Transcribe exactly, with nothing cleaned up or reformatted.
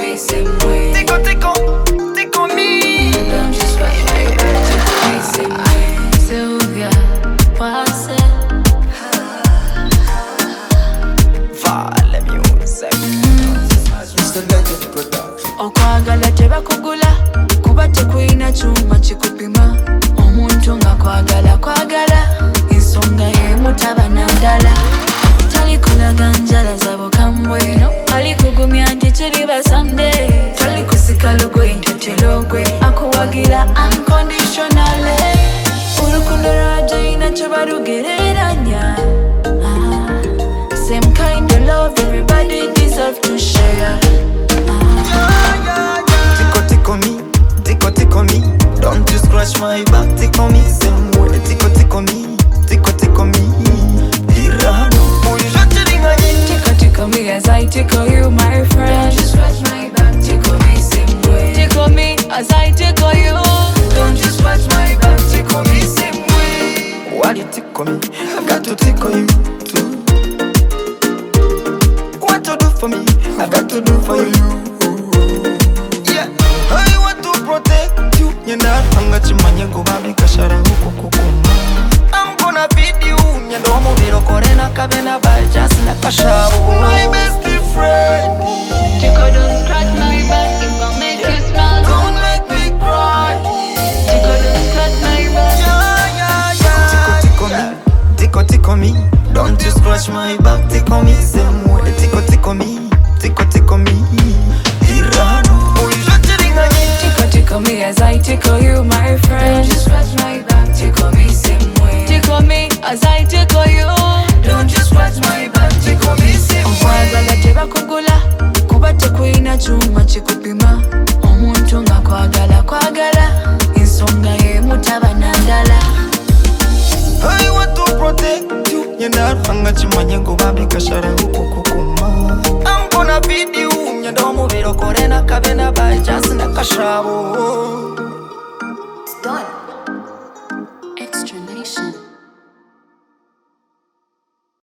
me same way. Tickle, tickle, tickle me. Don't just scratch my back, tickle me same way. Sylvia, passe. Vale music. Mister Legend Production. Okwagala tebakugula kuba tekulina kyuma kikupima. Omuntu nga kwagala kwagala ensonga y'emu taba na ndala. Talikulaga njala za bukambwe, alikugumya nti kiriba someday. Talikusika lugwe ntotelogwe akuwagira unconditionally. Urukundo lwa Jaina tebalugereranya. Ah, same kind of love everybody deserve to share. Tickle, tickle me, tickle, tickle me. Don't you scratch my back, tickle me same way. Tickle, tickle me, tickle, tickle me. Irano, Tickle, tickle me as I tickle you, my friend. Don't you scratch my back, tickle me same way. Tickle me as I tickle you. Don't you scratch my back, tickle me same way. While you tickle me, I got to tickle you too. What to do for me, I got to do for you. Yeah, I want to protect you. Nyenda hanga chimanye ngubami kashara huko kukuma. I'm gonna feed you. Nyendo mubiro korena kabena bajas na kashabu. My best friend. Tickle, don't scratch my back, it gon' make you smile. Don't make me cry. Tickle, don't scratch my back. Yeah, yeah, yeah. Tickle, tickle me, tickle, tickle me. Don't you scratch my back, tickle me same way. Tickle, tickle me, tickle, tickle me. Irano, Tickle, tickle me as I tickle you, my friend. Don't you scratch my back, tickle me same way. Tickle me as I tickle you. Don't you scratch my back, tickle me same way. Okwagala tebakugula kuba tekulina kyuma kikupima. Omuntu nga kwagala kwagala ensonga y'emu taba na ndala. I want to protect you. Nyenda hanga chimanye ngubami kashara huko kukuma. I'm gonna feed you. Nyendo mubiro korena kabena bajas na kashabu.